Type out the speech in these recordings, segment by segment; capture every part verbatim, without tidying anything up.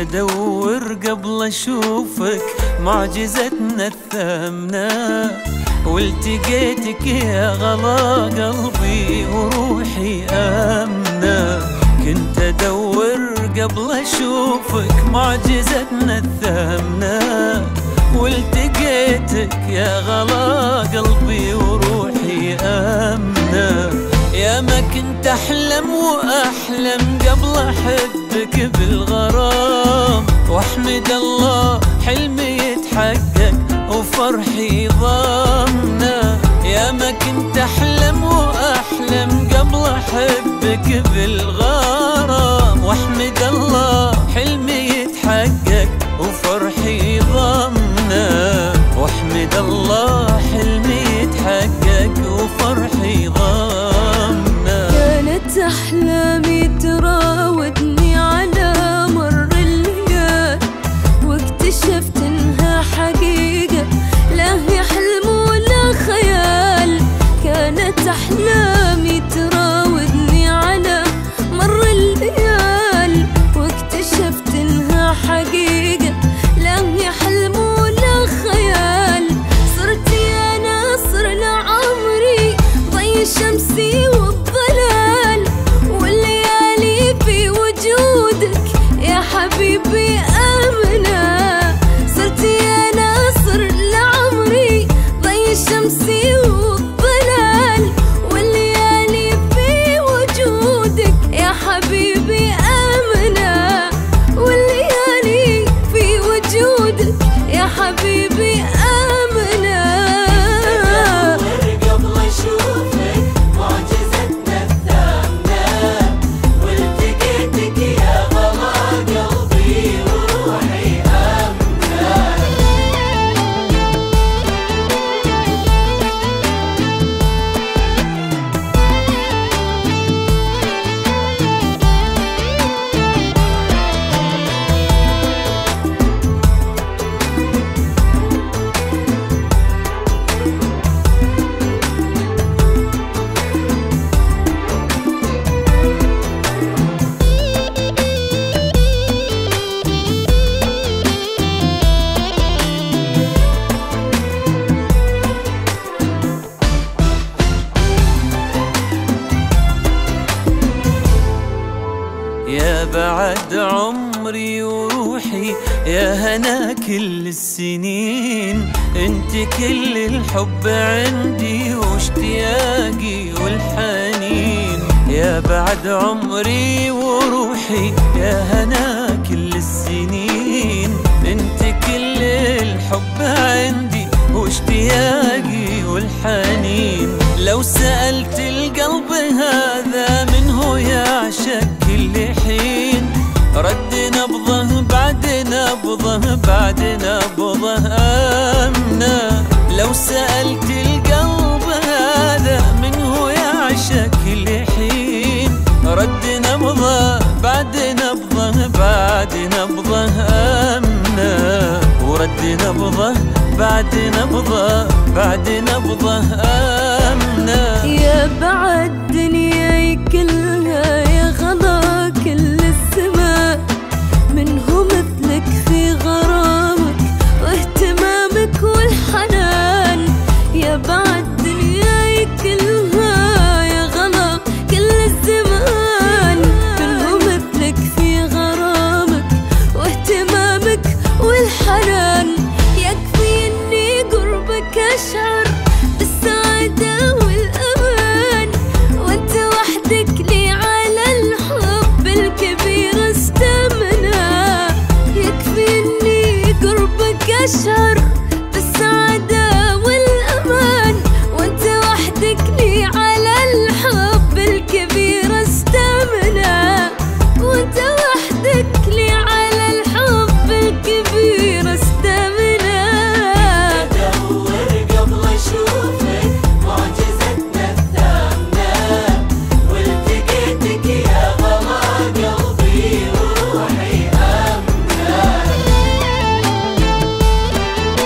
ادور قبل اشوفك معجزتنا الثامنة، والتقيتك يا غلا قلبي وروحي آمنة. كنت ادور قبل اشوفك معجزتنا الثامنة، والتقيتك يا غلا قلبي وروحي آمنة. يا ما كنت احلم واحلم قبل احبك بالغرام، واحمد الله حلمي يتحقق وفرحي ضامنة. يا ما كنت احلم واحلم قبل احبك بالغرام، واحمد الله حلمي يتحقق وفرحي ضامنة. واحمد الله حلمي يتحقق وفرحي ضامنة. كانت احلامي تراودني على مر الليال، واكتشفت انها حقيقة لا هي حلم ولا خيال. كانت احلامي تراودني على مر الليال، واكتشفت انها حقيقة لا هي حلم ولا خيال. صرت يا ناصر لعمري ضي شمسي والظلال، والليالي في وجودك يا حبيبي آمنة. صرت يا ناصر لعمري ضي شمسي والظلال، والليالي في وجودك يا حبيبي آمنة. والليالي في وجودك يا حبيبي آمنة. قبل اشوفك معجزتنا الثامنة، والتقيتك يا غلا قلبي وروحي آمنة. يا بعد عمري وروحي يا هنا كل السنين، انت كل الحب عندي واشتياقي والحنين. يا بعد عمري وروحي يا هنا كل السنين، انت كل الحب عندي واشتياقي والحنين. لو سألت القلب هذا منه يعشق كل حين، رد نبضه بعد نبضه بعد نبضه آمنة. لو سألت القلب هذا منه يعشق كل حين، رد نبضه بعد نبضه بعد نبضه آمنة. ورد نبضه بعد نبضه بعد نبضه آمنة. يا بعد دنياي كلها يا غلا كل السماء، منه مثلك في غرامك واهتمامك والحنان. يا بعد دنياي كلها يا غلا كل الزمان، منه مثلك في غرامك واهتمامك والحنان. يكفي اني قربك اشعر بالسعادة والأمان، وانت وحدك لي على الحب الكبير استمنى. يكفي اني قربك اشعر بالسعادة والأمان، وانت وحدك لي على الحب الكبير استمنى. وانت وحدك لي على الحب الكبير استمنى. ادور قبل اشوفك معجزتنا الثامنة، والتقيتك يا غلا قلبي وروحي آمنة.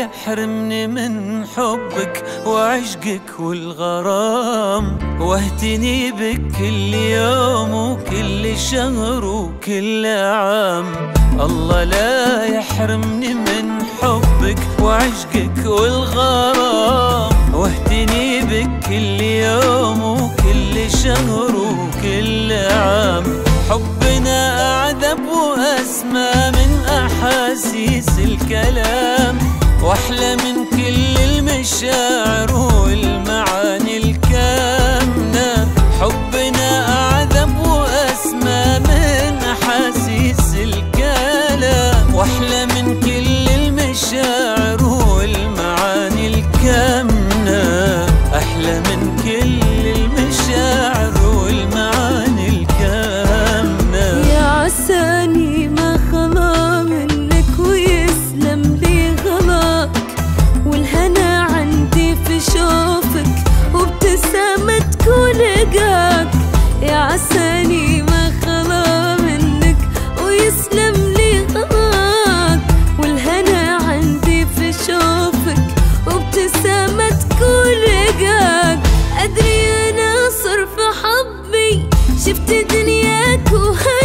يحرمني من حبك وعشقك والغرام، واهتني بك كل يوم وكل شهر وكل عام. الله لا يحرمني من حبك وعشقك والغرام، واهتني بك كل يوم وكل شهر وكل عام. حبنا أعذب وأسمى من أحاسيس الكلام، وأحلى من كل المشاعر والمعاني الكامنة. حبنا أعذب وأسمى من أحاسيس الكلام، وأحلى من كل المشاعر والمعاني الكامنة. أحلى من كل المشاعر والمعاني الكامنة. يا عساني ما خلا منك ويسلم لي غلاك، والهنا عندي في شوفك وابتسامتك ولقاك. يا عساني ما خلا منك ويسلم لي غلاك، والهنا عندي في شوفك وابتسامتك ولقاك. أدري أنا صرف حبي شفت دنياك وهاك،